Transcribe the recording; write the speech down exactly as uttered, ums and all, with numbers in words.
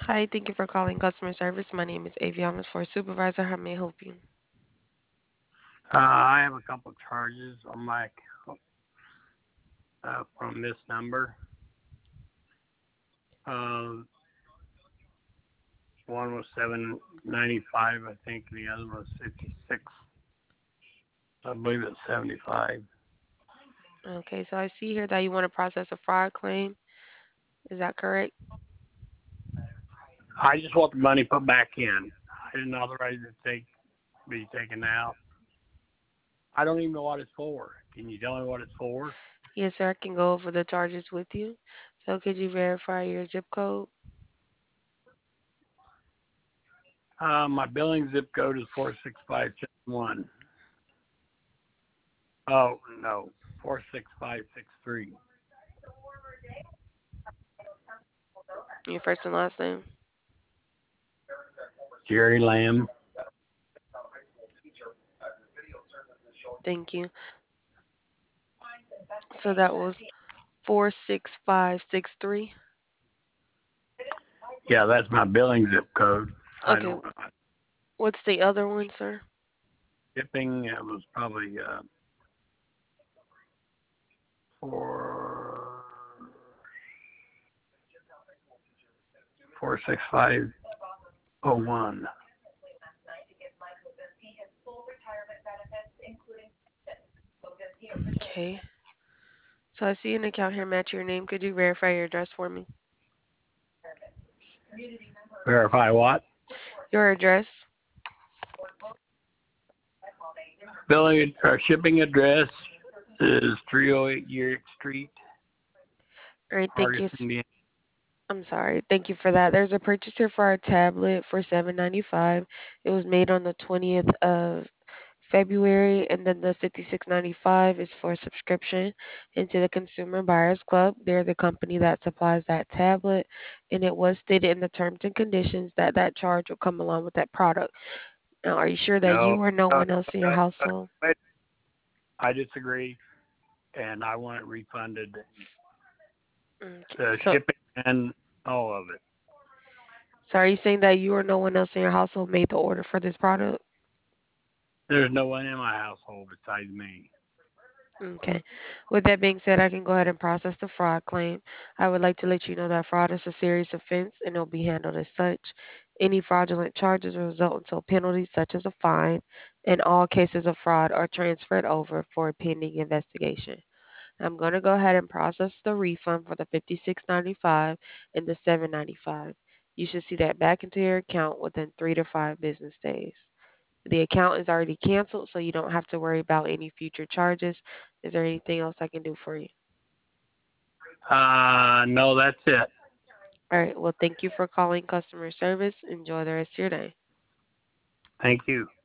Hi, thank you for calling customer service. My name is Aviana for supervisor. How may I help you? Uh, I have a couple charges on my account uh, from this number. Um, one was seven ninety five, I think. The other was fifty six. I believe it's seventy five. Okay, so I see here that you want to process a fraud claim. Is that correct? I just want the money put back in. I didn't authorize it to take be taken out. I don't even know what it's for. Can you tell me what it's for? Yes, sir. I can go over the charges with you. So could you verify your zip code? Uh, my billing zip code is four six five seven one. Oh no, four six five six three. Your first and last name. Jerry Lamb. Thank you. So that was four six five six three. Yeah, that's my billing zip code. I Okay, don't know. what's the other one, sir? Shipping it was probably uh, four four six five oh one. Okay. So I see an account here match your name. Could you verify your address for me? Verify what? Your address. Billing or shipping address is three oh eight Yerrick Street, All right, thank Argus, you. Indiana. I'm sorry. Thank you for that. There's a purchase here for our tablet for seven ninety-five. It was made on the twentieth of February, and then the fifty-six ninety-five is for subscription into the Consumer Buyers Club. They're the company that supplies that tablet, and it was stated in the terms and conditions that that charge will come along with that product. Now, are you sure that No, you or no no, one else in your no, household? wait, I disagree, and I want it refunded. Okay. The So, shipping and all of it. so are you saying that you or no one else in your household made the order for this product? There's no one in my household besides me. Okay. With that being said, I can go ahead and process the fraud claim. I would like to let you know that fraud is a serious offense and it'll be handled as such. Any fraudulent charges will result into a penalty such as a fine, and all cases of fraud are transferred over for a pending investigation. I'm going to go ahead and process the refund for the fifty-six ninety-five and the seven ninety-five. You should see that back into your account within three to five business days. The account is already canceled, so you don't have to worry about any future charges. Is there anything else I can do for you? Uh, no, that's it. All right. Well, thank you for calling customer service. Enjoy the rest of your day. Thank you.